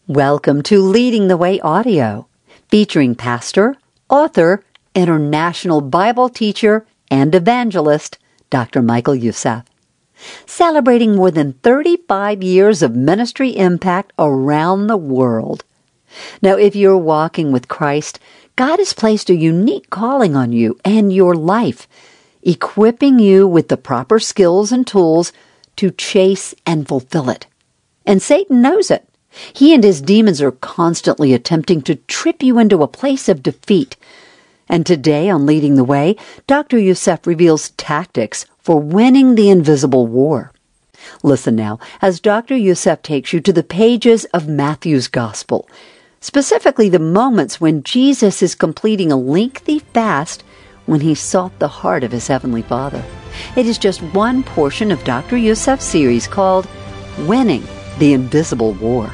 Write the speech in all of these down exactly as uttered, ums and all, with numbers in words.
Welcome to Leading the Way Audio, featuring pastor, author, international Bible teacher, and evangelist, Doctor Michael Youssef. Celebrating more than thirty-five years of ministry impact around the world. Now, if you're walking with Christ, God has placed a unique calling on you and your life, equipping you with the proper skills and tools to chase and fulfill it. And Satan knows it. He and his demons are constantly attempting to trip you into a place of defeat. And today on Leading the Way, Doctor Youssef reveals tactics for winning the invisible war. Listen now as Doctor Youssef takes you to the pages of Matthew's Gospel, specifically the moments when Jesus is completing a lengthy fast when he sought the heart of his Heavenly Father. It is just one portion of Doctor Youssef's series called Winning the Invisible War.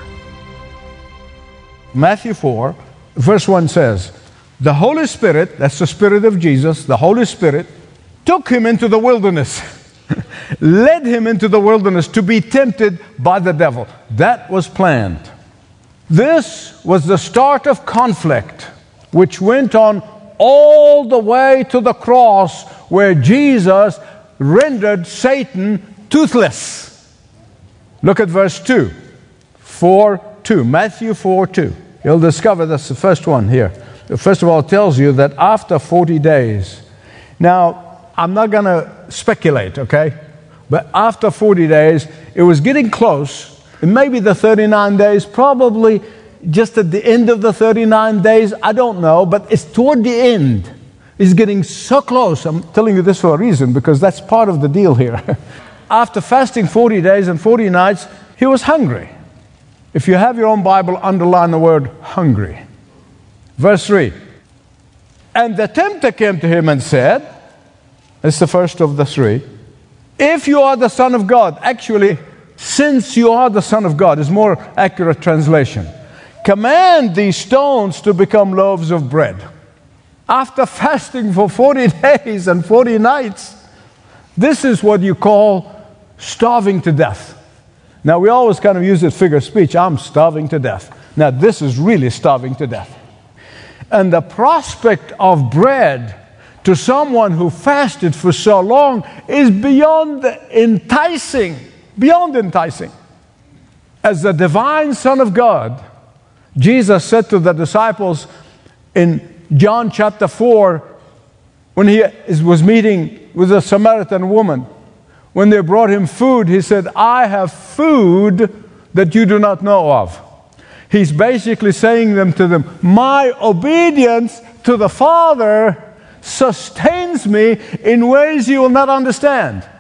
Matthew four, verse one says, the Holy Spirit, that's the Spirit of Jesus, the Holy Spirit, took him into the wilderness, led him into the wilderness to be tempted by the devil. That was planned. This was the start of conflict, which went on all the way to the cross, where Jesus rendered Satan toothless. Look at verse two, four two, Matthew four two. You'll discover that's the first one here. First of all, it tells you that after forty days, now I'm not going to speculate, okay? But after forty days, it was getting close. It may be the thirty-nine days, probably just at the end of the thirty-nine days, I don't know, but it's toward the end. It's getting so close. I'm telling you this for a reason, because that's part of the deal here. After fasting forty days and forty nights, he was hungry. If you have your own Bible, underline the word hungry. Verse three. And the tempter came to him and said, it's the first of the three, if you are the Son of God, actually, since you are the Son of God is more accurate translation. Command these stones to become loaves of bread. After fasting for forty days and forty nights, this is what you call starving to death. Now, we always kind of use this figure of speech. I'm starving to death. Now, this is really starving to death. And the prospect of bread to someone who fasted for so long is beyond enticing. Beyond enticing. As the divine Son of God, Jesus said to the disciples in John chapter four, when he was meeting with a Samaritan woman, when they brought him food, he said, I have food that you do not know of. He's basically saying them to them, my obedience to the Father sustains me in ways you will not understand.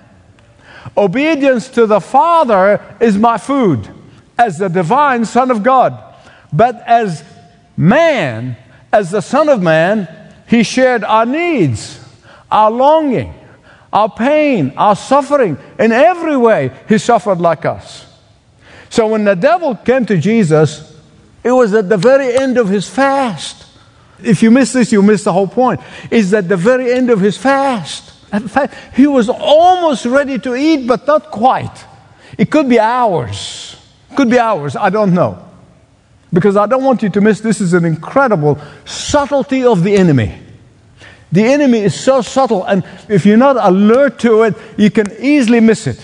Obedience to the Father is my food as the divine Son of God. But as man, as the Son of Man, he shared our needs, our longing, our pain, our suffering. In every way, he suffered like us. So when the devil came to Jesus, it was at the very end of his fast. If you miss this, you miss the whole point. It's at the very end of his fast. In fact, he was almost ready to eat, but not quite. It could be hours. Could be hours. I don't know. Because I don't want you to miss, this is an incredible subtlety of the enemy. The enemy is so subtle, and if you're not alert to it, you can easily miss it.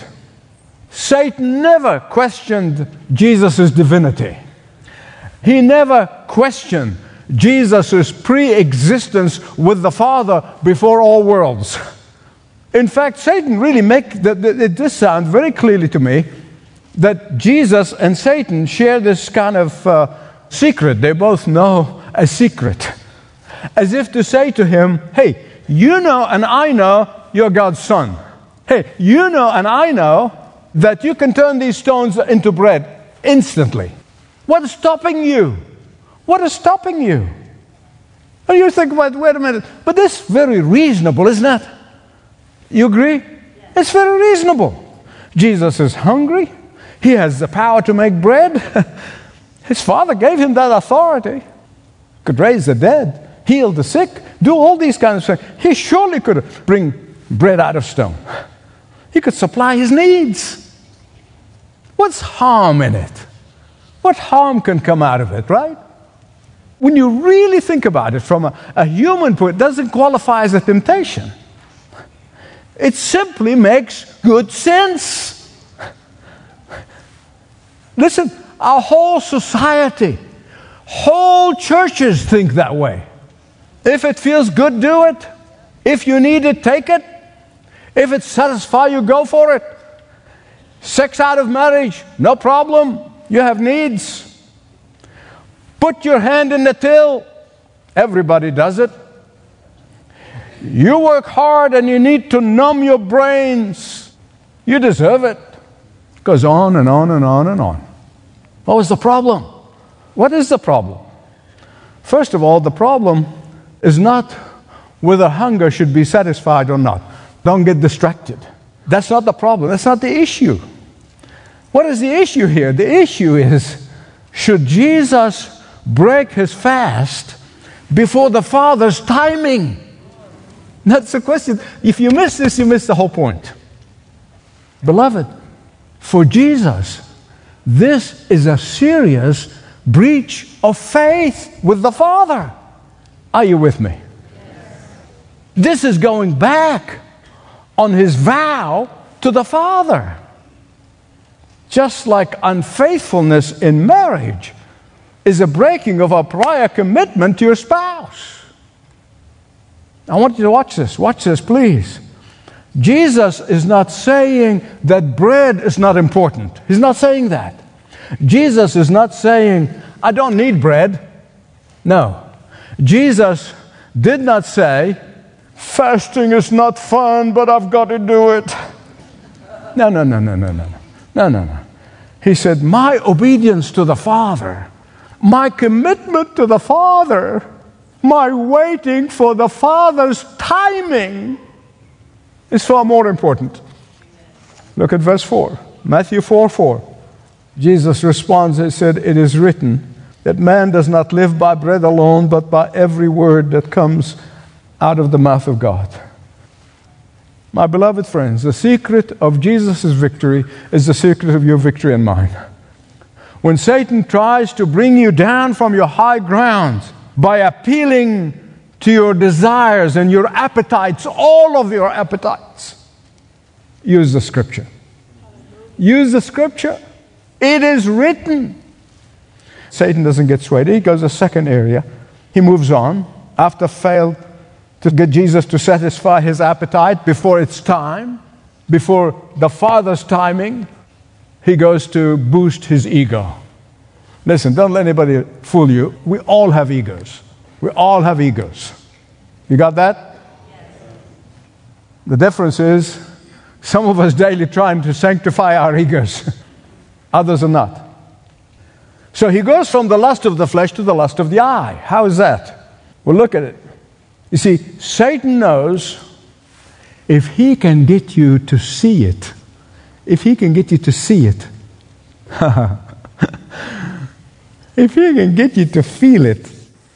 Satan never questioned Jesus' divinity. He never questioned Jesus' pre-existence with the Father before all worlds. In fact, Satan really make the, the, it does sound very clearly to me that Jesus and Satan share this kind of uh, secret. They both know a secret. As if to say to him, hey, you know and I know you're God's son. Hey, you know and I know that you can turn these stones into bread instantly. What is stopping you? What is stopping you? And you think, wait, wait a minute, but this is very reasonable, isn't it? You agree? Yes. It's very reasonable. Jesus is hungry. He has the power to make bread. His Father gave him that authority. Could raise the dead, heal the sick, do all these kinds of things. He surely could bring bread out of stone. He could supply his needs. What's harm in it? What harm can come out of it, right? When you really think about it from a, a human point, it doesn't qualify as a temptation. It simply makes good sense. Listen, our whole society, whole churches think that way. If it feels good, do it. If you need it, take it. If it satisfies you, go for it. Sex out of marriage, no problem. You have needs. Put your hand in the till. Everybody does it. You work hard and you need to numb your brains. You deserve it. It goes on and on and on and on. What was the problem? What is the problem? First of all, the problem is not whether hunger should be satisfied or not. Don't get distracted. That's not the problem. That's not the issue. What is the issue here? The issue is, should Jesus break his fast before the Father's timing? That's the question. If you miss this, you miss the whole point. Beloved, for Jesus, this is a serious breach of faith with the Father. Are you with me? This is going back on his vow to the Father. Just like unfaithfulness in marriage is a breaking of a prior commitment to your spouse. I want you to watch this. Watch this, please. Jesus is not saying that bread is not important. He's not saying that. Jesus is not saying, I don't need bread. No. Jesus did not say, fasting is not fun, but I've got to do it. No, no, no, no, no, no. No, no, no. He said, my obedience to the Father, my commitment to the Father, my waiting for the Father's timing is far more important. Look at verse four. Matthew four four. Jesus responds and said, it is written that man does not live by bread alone, but by every word that comes out of the mouth of God. My beloved friends, the secret of Jesus' victory is the secret of your victory and mine. When Satan tries to bring you down from your high ground by appealing to your desires and your appetites, all of your appetites, use the Scripture. Use the Scripture. It is written. Satan doesn't get swayed. He goes a second area. He moves on. After failed to get Jesus to satisfy his appetite before it's time, before the Father's timing, he goes to boost his ego. Listen, don't let anybody fool you. We all have egos. We all have egos. You got that? Yes. The difference is, some of us daily trying to sanctify our egos. Others are not. So he goes from the lust of the flesh to the lust of the eye. How is that? Well, look at it. You see, Satan knows if he can get you to see it, if he can get you to see it, if he can get you to feel it,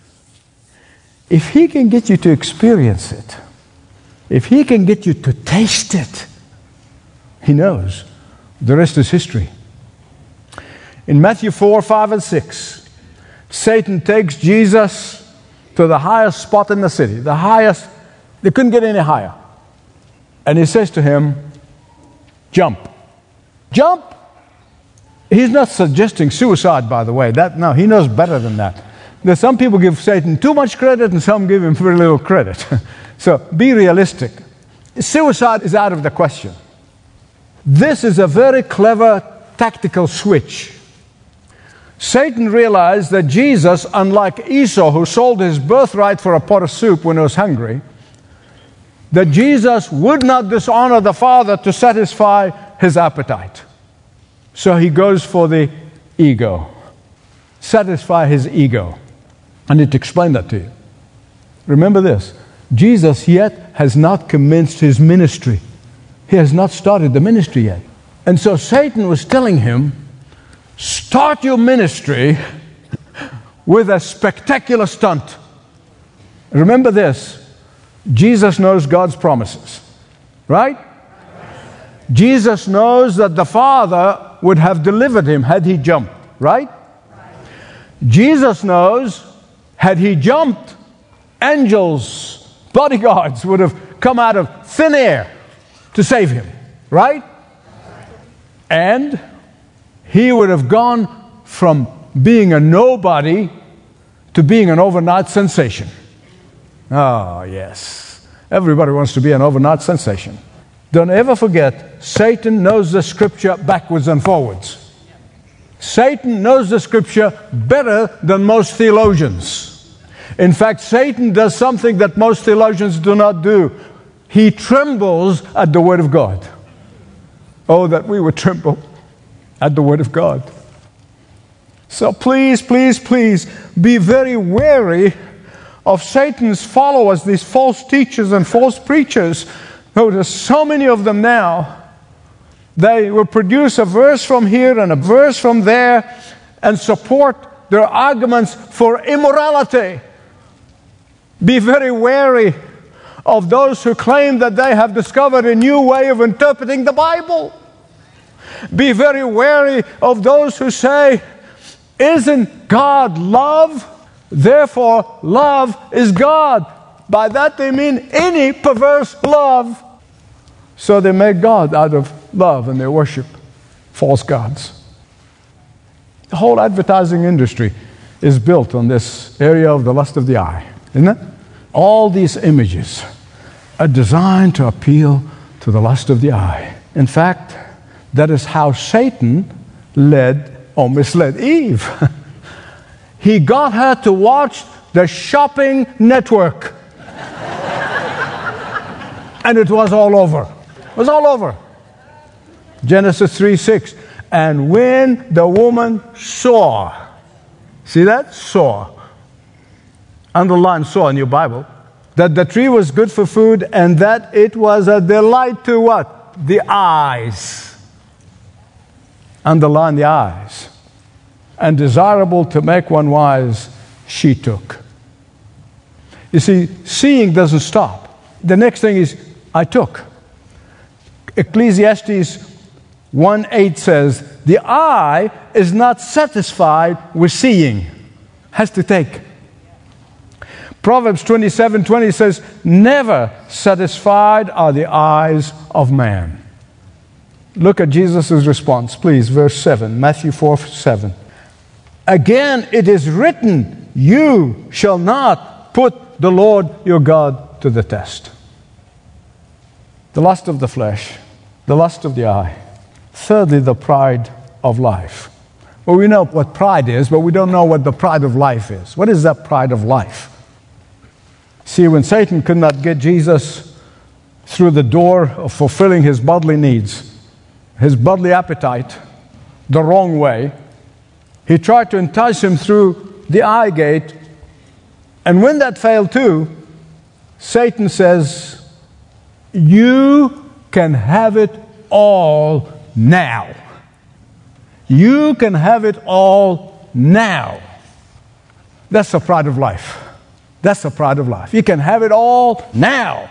if he can get you to experience it, if he can get you to taste it, he knows. The rest is history. In Matthew four, five, and six, Satan takes Jesus to the highest spot in the city, the highest, they couldn't get any higher. And he says to him, jump. Jump. He's not suggesting suicide, by the way. That, no, he knows better than that. There's some people give Satan too much credit and some give him very little credit. So be realistic. Suicide is out of the question. This is a very clever tactical switch. Satan realized that Jesus, unlike Esau, who sold his birthright for a pot of soup when he was hungry, that Jesus would not dishonor the Father to satisfy his appetite. So he goes for the ego. Satisfy his ego. I need to explain that to you. Remember this. Jesus yet has not commenced his ministry. He has not started the ministry yet. And so Satan was telling him, start your ministry with a spectacular stunt. Remember this. Jesus knows God's promises. Right? Jesus knows that the Father would have delivered him had he jumped. Right? Jesus knows, had he jumped, angels, bodyguards would have come out of thin air to save him, right? And he would have gone from being a nobody to being an overnight sensation. Oh, yes. Everybody wants to be an overnight sensation. Don't ever forget, Satan knows the Scripture backwards and forwards. Satan knows the Scripture better than most theologians. In fact, Satan does something that most theologians do not do. He trembles at the Word of God. Oh, that we would tremble at the Word of God. So please, please, please be very wary of Satan's followers, these false teachers and false preachers. Oh, there's so many of them now. They will produce a verse from here and a verse from there and support their arguments for immorality. Be very wary of those who claim that they have discovered a new way of interpreting the Bible. Be very wary of those who say, isn't God love? Therefore, love is God. By that they mean any perverse love. So they make God out of love and they worship false gods. The whole advertising industry is built on this area of the lust of the eye, isn't it? All these images are designed to appeal to the lust of the eye. In fact, that is how Satan led or misled Eve. He got her to watch the shopping network. And it was all over. It was all over. Genesis three six. And when the woman saw, see that? Saw. Underline saw in your Bible. That the tree was good for food and that it was a delight to what? The eyes. Underline the eyes. And desirable to make one wise, she took. You see, seeing doesn't stop. The next thing is, I took. Ecclesiastes one eight says, the eye is not satisfied with seeing. Has to take. Proverbs twenty-seven twenty says, never satisfied are the eyes of man. Look at Jesus' response, please, verse seven, Matthew four seven. Again, it is written, you shall not put the Lord your God to the test. The lust of the flesh, the lust of the eye. Thirdly, the pride of life. Well, we know what pride is, but we don't know what the pride of life is. What is that pride of life? See, when Satan could not get Jesus through the door of fulfilling his bodily needs, his bodily appetite, the wrong way, he tried to entice him through the eye gate. And when that failed too, Satan says, you can have it all now. You can have it all now. That's the pride of life. That's the pride of life. You can have it all now.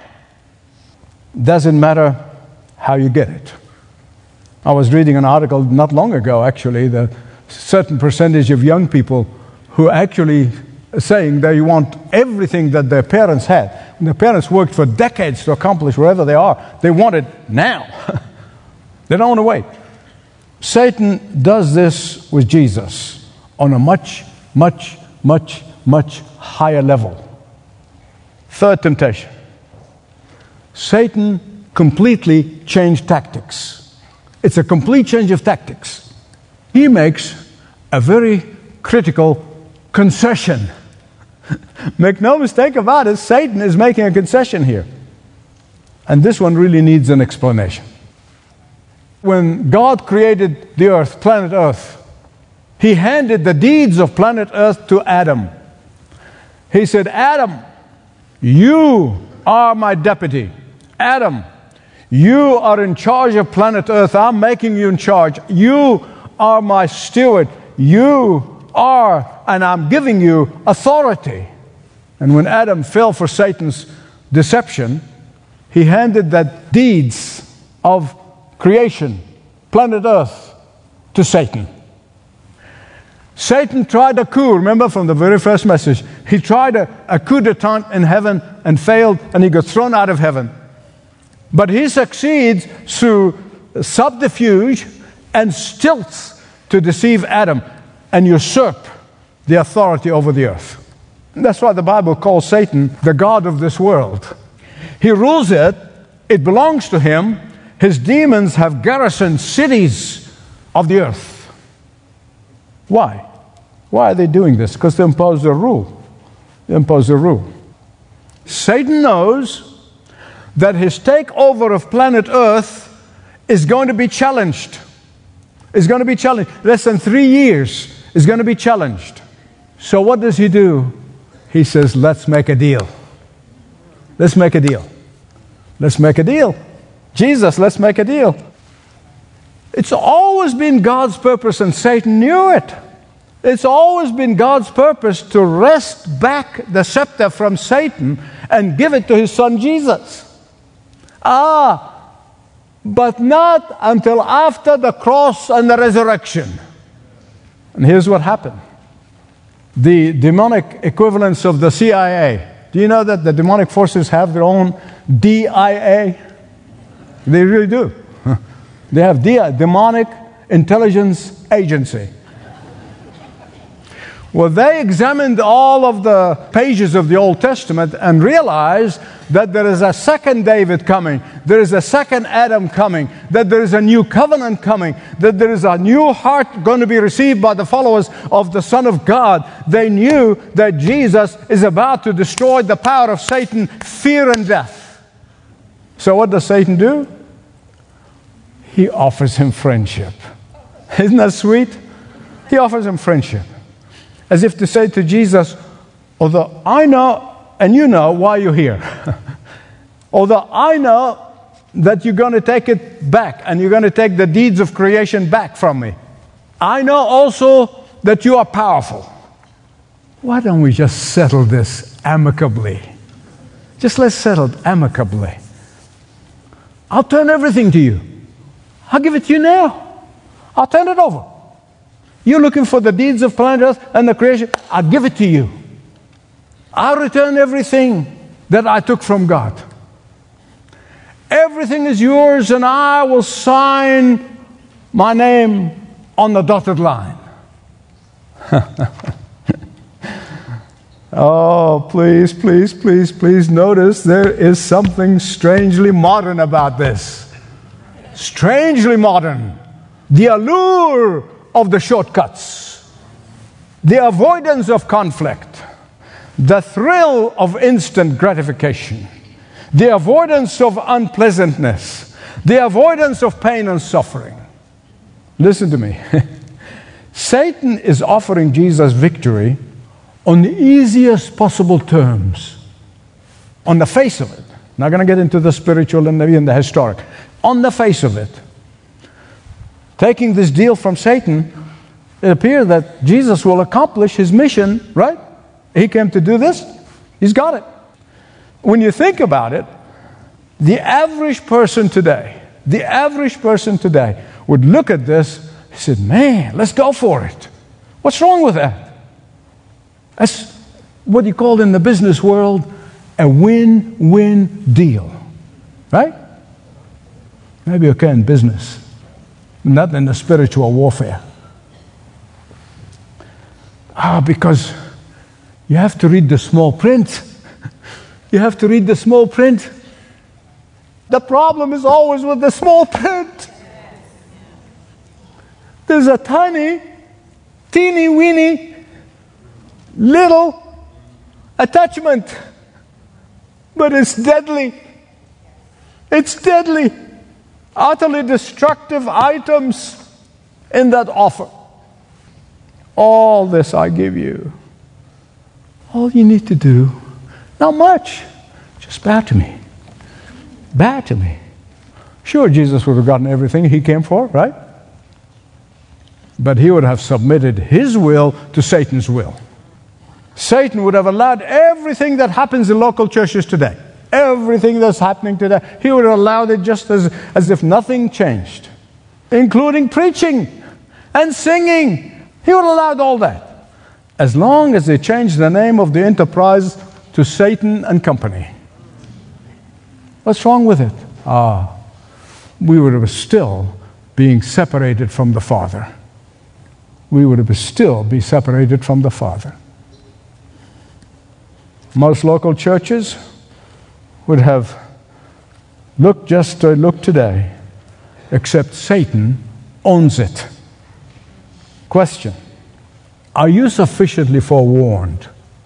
Doesn't matter how you get it. I was reading an article not long ago, actually, that certain percentage of young people who actually saying they want everything that their parents had. And their parents worked for decades to accomplish wherever they are. They want it now. They don't want to wait. Satan does this with Jesus on a much, much, much, much higher level. Third temptation. Satan completely changed tactics. It's a complete change of tactics. He makes a very critical concession. Make no mistake about it, Satan is making a concession here. And this one really needs an explanation. When God created the earth, planet Earth, He handed the deeds of planet Earth to Adam. He said, Adam, you are my deputy. Adam, you are in charge of planet Earth. I'm making you in charge. You are my steward. You are, and I'm giving you authority. And when Adam fell for Satan's deception, he handed the deeds of creation, planet Earth, to Satan. Satan tried a coup, remember from the very first message. He tried a, a coup d'etat in heaven and failed, and he got thrown out of heaven. But he succeeds through subterfuge and stilts to deceive Adam and usurp the authority over the earth. And that's why the Bible calls Satan the god of this world. He rules it. It belongs to him. His demons have garrisoned cities of the earth. Why? Why are they doing this? Because they impose their rule. They impose their rule. Satan knows that his takeover of planet Earth is going to be challenged. It's going to be challenged. Less than three years is going to be challenged. So what does he do? He says, let's make a deal. Let's make a deal. Let's make a deal. Jesus, let's make a deal. It's always been God's purpose, and Satan knew it. It's always been God's purpose to wrest back the scepter from Satan and give it to his son Jesus. Ah, but not until after the cross and the resurrection. And here's what happened. The demonic equivalents of the C I A. Do you know that the demonic forces have their own D I A? They really do. They have D I A, Demonic Intelligence Agency. Well, they examined all of the pages of the Old Testament and realized that there is a second David coming, there is a second Adam coming, that there is a new covenant coming, that there is a new heart going to be received by the followers of the Son of God. They knew that Jesus is about to destroy the power of Satan, fear, and death. So what does Satan do? He offers him friendship. Isn't that sweet? He offers him friendship. As if to say to Jesus, although I know and you know why you're here. Although I know that you're going to take it back and you're going to take the deeds of creation back from me. I know also that you are powerful. Why don't we just settle this amicably? Just let's settle it amicably. I'll turn everything to you. I'll give it to you now. I'll turn it over. You're looking for the deeds of planet Earth and the creation. I'll give it to you. I'll return everything that I took from God. Everything is yours, and I will sign my name on the dotted line. Oh, please, please, please, please notice there is something strangely modern about this. Strangely modern. The allure of the shortcuts, the avoidance of conflict, the thrill of instant gratification, the avoidance of unpleasantness, the avoidance of pain and suffering. Listen to me. Satan is offering Jesus victory on the easiest possible terms, on the face of it. Not going to get into the spiritual and maybe in the historic. On the face of it. Taking this deal from Satan, it appears that Jesus will accomplish his mission, right? He came to do this. He's got it. When you think about it, the average person today, the average person today would look at this and say, man, let's go for it. What's wrong with that? That's what you call in the business world a win-win deal, right? Maybe okay in business, not in the spiritual warfare. Ah, because you have to read the small print. You have to read the small print. The problem is always with the small print. There's a tiny, teeny weeny, little attachment, but it's deadly. It's deadly. Utterly destructive items in that offer. All this I give you. All you need to do, not much, just bow to me. Bow to me. Sure, Jesus would have gotten everything he came for, right? But he would have submitted his will to Satan's will. Satan would have allowed everything that happens in local churches today. Everything that's happening today, he would have allowed it just as, as if nothing changed. Including preaching and singing. He would allow all that, as long as they changed the name of the enterprise to Satan and Company. What's wrong with it? Ah, we would have still being separated from the Father. We would have still be separated from the Father. Most local churches would have looked just as they look today, except Satan owns it. Question: are you sufficiently forewarned?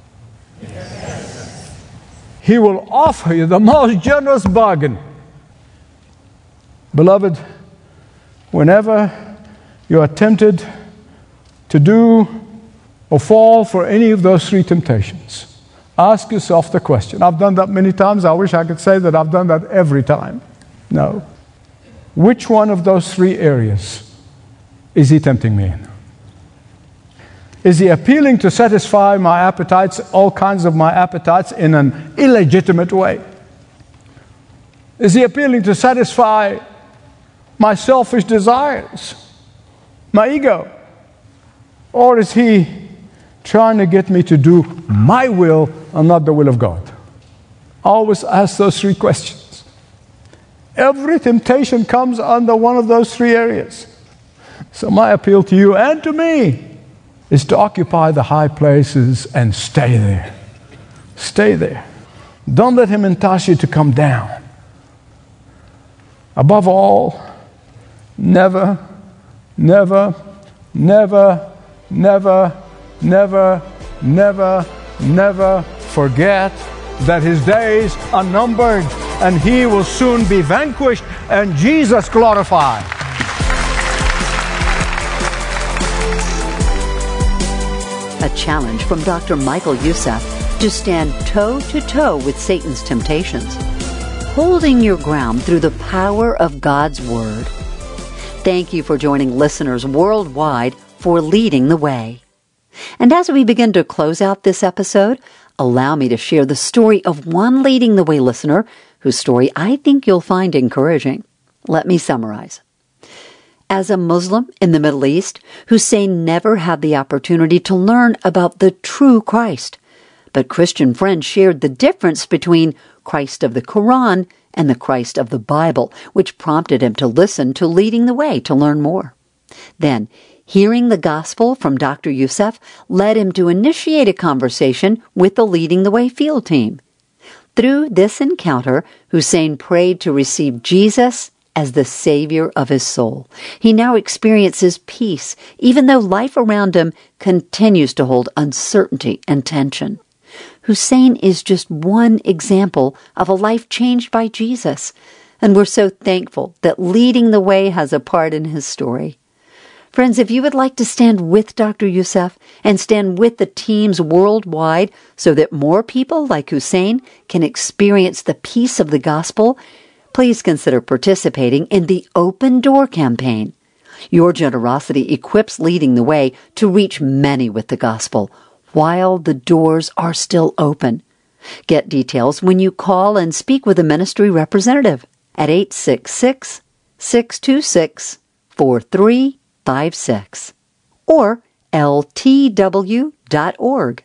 Yes. He will offer you the most generous bargain. Beloved, whenever you are tempted to do or fall for any of those three temptations, ask yourself the question. I've done that many times. I wish I could say that I've done that every time. No. Which one of those three areas is he tempting me in? Is he appealing to satisfy my appetites, all kinds of my appetites, in an illegitimate way? Is he appealing to satisfy my selfish desires, my ego? Or is he trying to get me to do my will and not the will of God? Always ask those three questions. Every temptation comes under one of those three areas. So my appeal to you and to me is to occupy the high places and stay there. Stay there. Don't let him entice you to come down. Above all, never, never, never, never, never, never, never forget that his days are numbered and he will soon be vanquished and Jesus glorified. A challenge from Doctor Michael Youssef to stand toe-to-toe with Satan's temptations, holding your ground through the power of God's Word. Thank you for joining listeners worldwide for Leading the Way. And as we begin to close out this episode, allow me to share the story of one Leading the Way listener whose story I think you'll find encouraging. Let me summarize. As a Muslim in the Middle East, Hussein never had the opportunity to learn about the true Christ. But Christian friends shared the difference between Christ of the Quran and the Christ of the Bible, which prompted him to listen to Leading the Way to learn more. Then, hearing the gospel from Doctor Youssef led him to initiate a conversation with the Leading the Way field team. Through this encounter, Hussein prayed to receive Jesus as the Savior of his soul. He now experiences peace, even though life around him continues to hold uncertainty and tension. Hussein is just one example of a life changed by Jesus, and we're so thankful that Leading the Way has a part in his story. Friends, if you would like to stand with Doctor Youssef and stand with the teams worldwide so that more people like Hussein can experience the peace of the gospel, please consider participating in the Open Door campaign. Your generosity equips Leading the Way to reach many with the gospel while the doors are still open. Get details when you call and speak with a ministry representative at eight six six, six two six, four three five six or L T W dot org.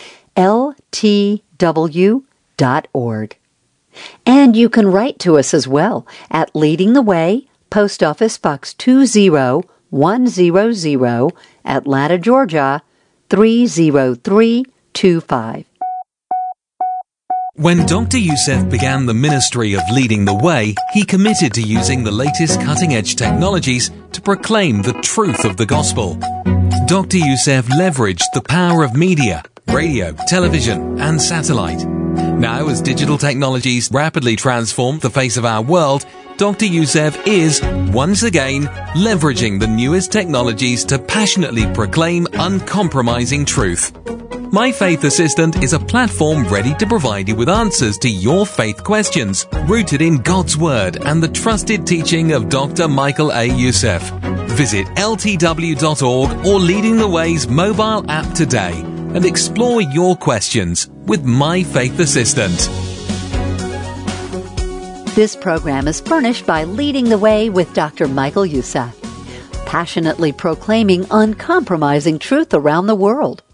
L T W dot org. And you can write to us as well at Leading the Way, Post Office Box two zero one zero zero, Atlanta, Georgia, three zero three two five. When Doctor Youssef began the ministry of Leading the Way, he committed to using the latest cutting-edge technologies to proclaim the truth of the gospel. Doctor Youssef leveraged the power of media, radio, television, and satellite. Now, as digital technologies rapidly transform the face of our world, Doctor Youssef is, once again, leveraging the newest technologies to passionately proclaim uncompromising truth. My Faith Assistant is a platform ready to provide you with answers to your faith questions, rooted in God's Word and the trusted teaching of Doctor Michael A. Youssef. Visit L T W dot org or Leading the Way's mobile app today and explore your questions with My Faith Assistant. This program is furnished by Leading the Way with Doctor Michael Youssef. passionately proclaiming uncompromising truth around the world.